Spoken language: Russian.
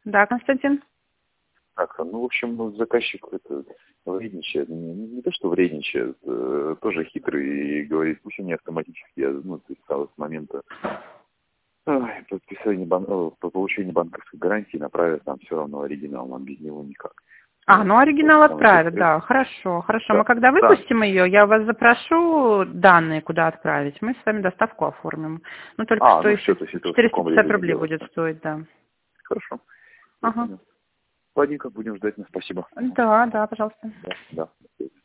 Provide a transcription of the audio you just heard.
Да, Константин? Так, ну, в общем, ну, заказчик это вредничает. Не то, что вредничает, тоже хитрый и говорит, пусть они автоматически, ну, то есть с момента подписания по получению банковской гарантии направят нам все равно оригинал, нам без него никак. Вот. Ну оригинал Это самое отправят, быстрое. да, хорошо. Да, Мы когда да, выпустим ее, я вас запрошу данные, куда отправить. Мы с вами доставку оформим. Ну, только что ну еще все, то есть это в таком 450 режиме рублей будет делается. стоить, да. Хорошо, я Ага. понял. Ладненько, будем ждать, спасибо. Да, пожалуйста. Да, да.